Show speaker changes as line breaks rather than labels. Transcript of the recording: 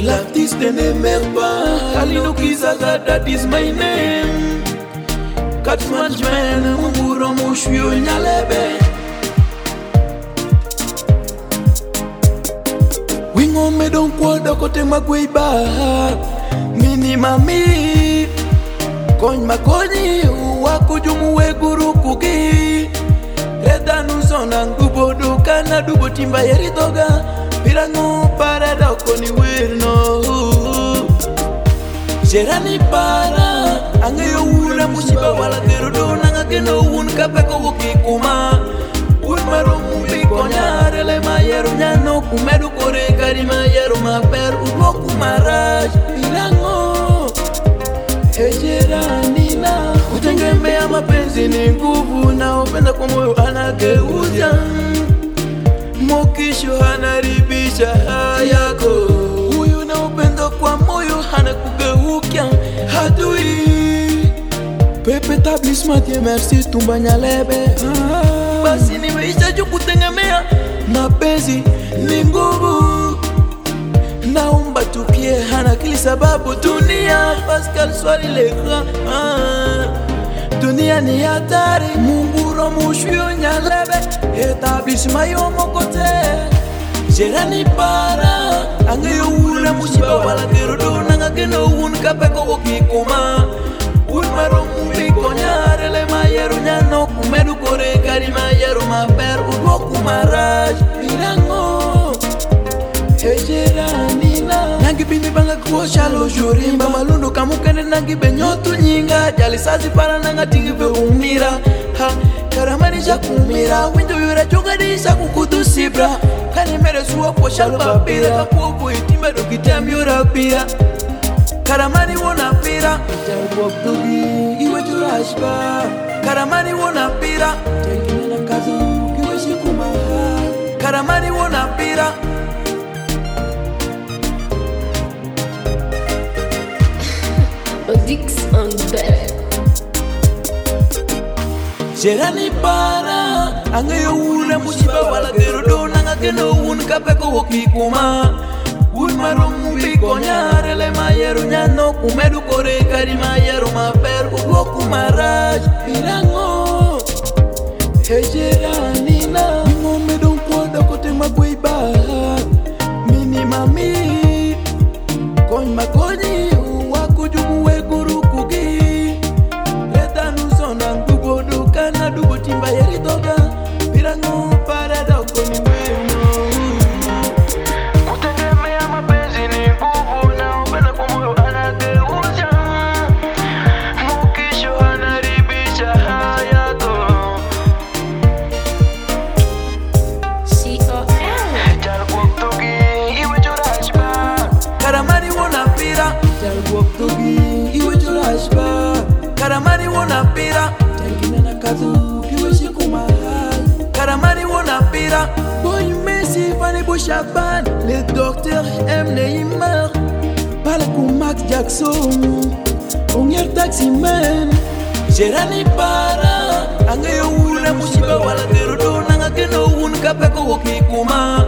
l'artiste ne meurt pas. Kalino Kizaza, that is my name. 4 management, Munguro Mushio Nyalebe. Wingo me don kwada kote magweba. Mini mami Kony makoni wakujumu we guru kuki. Reda nuzona ngubodo kana dubo timba yeritoga. Pirangu parada koni wino. Jerani para angeyo ula musiba wala terudo nanga keno un kapeko wukikuma. Un marumu bikonya rele mayeru nyano kumedu kore kari mayeru maper uwoku maraj. Pirangu Jerani na kutengemea mapenzi ni nguvu na upenda kwa moyo anageuza. Mokisho hanaribisha hayako. Huyu na upendo kwa moyo hana kugeukia hadui. Pepe tablismat ye merci tumba Nyalebe. Basi nimeisha juu kutengemea mapenzi ni nguvu. Naomba tukie hana kili sababu dunia. Pascal swali lekra dunia ni hatari. Munguro Mushio Nyalebe etablissement yo mokote. Jerani para angeyo ula musiba wala terudo nanga keno un kapeko wukikuma. Un marumu bikonya rele mayeru nyano kumedu kore kari mayeru maper uwoku maraj. Pirango Jerani na nangi bini banga kuo shalo jurimba. Malundu kamukene nangi benyotu nyinga. Jali sazi para nanga tingi be umira. Ha karamani kumira. Windu yura chunga di kukutu sibra. Kani mere suwa po shalo papira. Kakuopo itimba do kitam yura pira. Karamani wona pira. Jali waktugi iwe jurashba. Karamani wona pira. Jali na kazu kiwe shikumaha. Karamani wona pira.
Dix on bed.
Jerani para angeyo ula musiba wala terudo nanga keno un kapeko wukikuma. Un marumu bikonya rele mayeru nyano kumedu kore kari mayeru maper uwoku maraj. Pirango Jerani na Wingo me don kwada kote magweba. Mini mami Kony makoni wakujumu we guru kuki. Reda nuzona ngubodo kana dubo timba yeritoga. Pirangu parada koni wino. Kutengemea mapenzi ni nguvu na upenda kwa moyo anageuza. Mokisho hanaribisha hayako.
C.O.L.
Jal waktugi iwe jurashba. Karamani wona pira. Jal waktugi iwe jurashba. Karamani wona pira. Jal na kazu kiwe shikumaha. Karamani wona pira. Boy Messi Fanny Bouchaban. Le docteur M. Neymar. Palakou Max Jackson. Ongyer taxi man. Jerani para angeyo ula musiba wala terudo nanga keno un kapeko wukikuma.